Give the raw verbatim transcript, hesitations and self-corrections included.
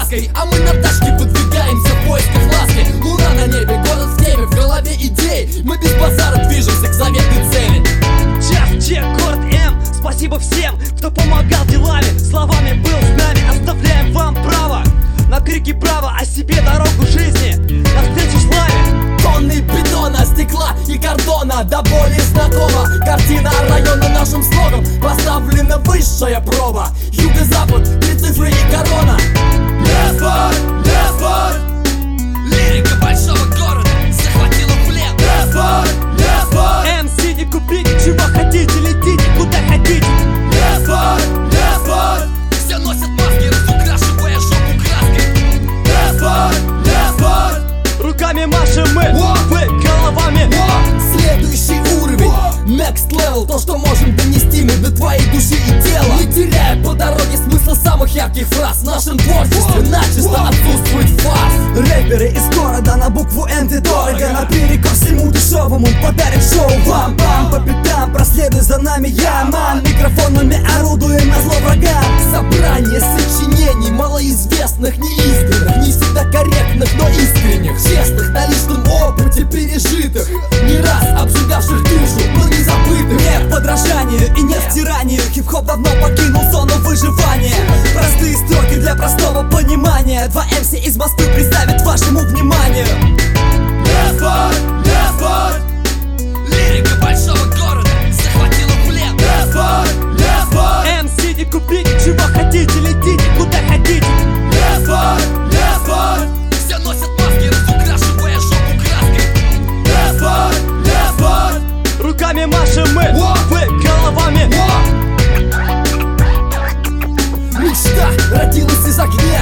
краской. А мы на тачке выдвигаемся в поисках ласки. Луна на небе, город в теме, в голове идей. Мы без базара движемся к заветной цели. Час, чек, город М. Спасибо всем, кто помогал делами, словами был с нами. Оставляем вам право на крики браво, о себе дорогу жизни навстречу славе. Тонны бетона, стекла и картона, до боли знакома картина района нашим слогом. Поставлена высшая проба. Юго-запад, три цифры и корона. Лесборд, Лесборд, лирика большого города захватила в плен. Лесборд, Лесборд, эм си не купите, чего хотите, летите, куда хотите. Лесборд, Лесборд, все носят маски, разукрашивая жопу краской. Лесборд, Лесборд, Руками машем мы, вы головами. следующий уровень, next level. То, что можем донести мы до твоей души и тела, не теряя по дороге смысла самых ярких фраз. В нашем творчестве начисто отсутствует фарс. Рэперы из города на букву Н ты дорого. Наперекор всему дешевому подарим шоу вам. Бам, по пятам, проследуй за нами, я ман. Микрофонами орудуем на зло врагам. Собрание сочинений малоизвестных, неискренних, не всегда корректных, но искренних, честных, на личном опыте пережитых, не раз обжигавших душу, но не забытых. Нет подражанию и нет стиранию. Хип-хоп давно покинул зону выживания. Простые строки для простого понимания. Два эм си из Москвы представят вашему вниманию. Лесборд, Лесборд, лирика большого города захватила в плен. Лесборд, Лесборд, эм си не купите, чего хотите, летите, куда хотите. Лесборд, Лесборд, все носят маски, разукрашивая жопу краской. Лесборд, Лесборд, Руками машем мы, вы головами. мечта родилась из огня.